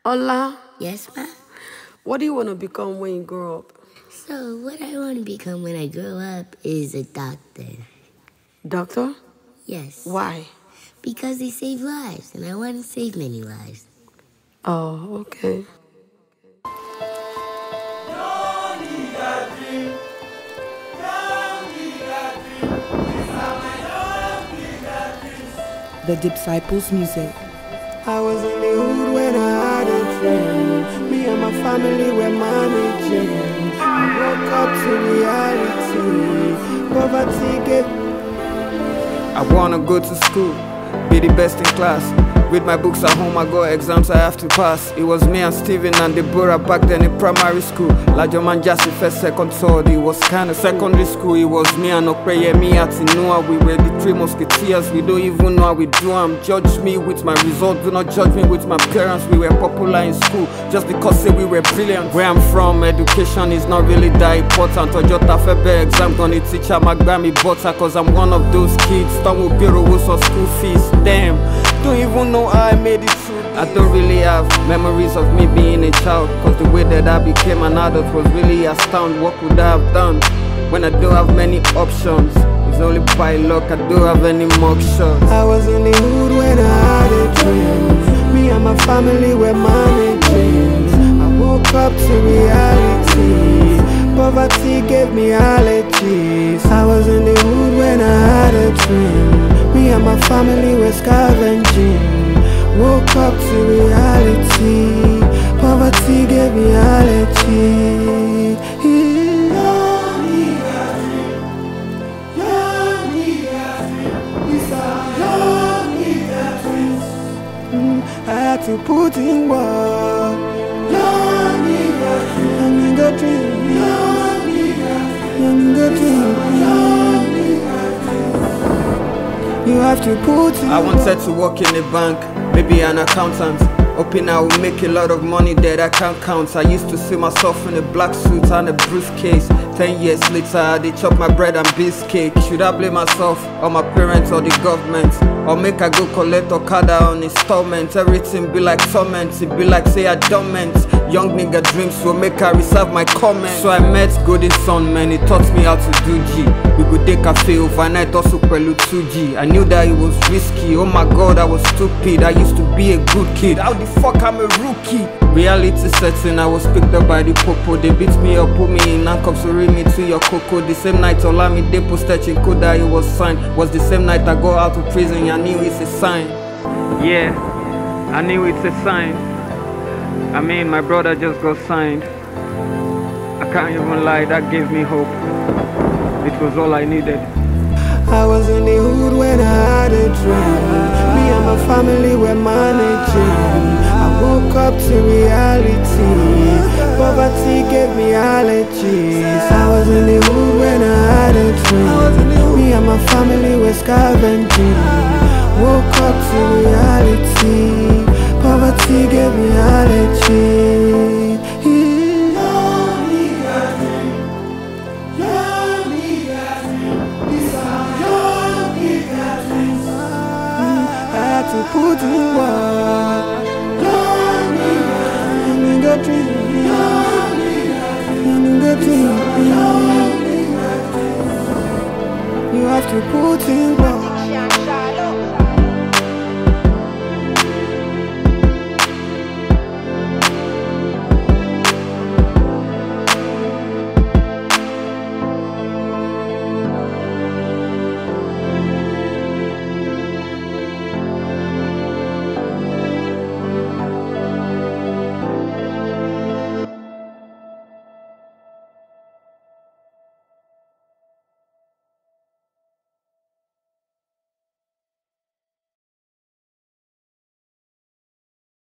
Ola, Yes, ma? what do you want to become when you grow up? So, what I want to become when I grow up is a doctor. Doctor? Yes. Why? Because they save lives, and I want to save many lives. Oh, okay. The Disciples Music. I was in the hood when I had a dream. Me and my family were managing. I woke up to reality. Poverty gave. I wanna go to school, be the best in class. Read my books at home, I got exams I have to pass. It was me and Steven and Deborah back then in primary school. Lajo man Jassy first, second, third, it was kinda secondary school. It was me and Okreyemi Atinua. We were the three musketeers, we don't even know how we do them. Judge me with my results, do not judge me with my parents. We were popular in school, just because say we were brilliant. Where I'm from, education is not really that important. Ojota Febe exam, gonna teach my Grammy butter. Cause I'm one of those kids, Tamu Biro for school fees. Damn, don't even know how I made it through. I don't really have memories of me being a child, cause the way that I became an adult was really astounding. What could I have done when I don't have many options? It's only by luck I don't have any mugshots. I was in the hood when I had a dream. Me and my family were managing. I woke up to reality. Poverty gave me allergies. I was in the hood when I had a dream. Me and my family were scavenging. Woke up to reality. Poverty gave me allergy. I had to put in work. You have to put in. I wanted to work in a bank, maybe an accountant. Hoping I will make a lot of money that I can't count. I used to see myself in a black suit and a briefcase. 10 years later, they chop my bread and biscuit. Should I blame myself, or my parents, or the government? Or make I go collect Okada on installment? Everything be like torment, it be like say I dormant. Young nigga dreams will make I reserve my comments. So I met Golden Sun, man, he taught me how to do G. We could take cafe overnight, also prelude 2G. I knew that it was risky, oh my god, I was stupid. I used to be a good kid, how the fuck I'm a rookie? Reality setting, I was picked up by the popo. They beat me up, put me in handcuffs, so read me to your cocoa. The same night Olamide posted Chinkoda, it was signed. Was the same night I got out of prison, I knew it's a sign. Yeah, I knew it's a sign. I mean, my brother just got signed. I can't even lie, that gave me hope. It was all I needed. I was in the hood when I had a dream. Me and my family were managing. I woke up to reality. Poverty gave me allergies. I was in the hood when I had a dream. Me and my family were scavenging. Woke up to reality. Poverty gave me allergy. I had to put in work. You have to put in work.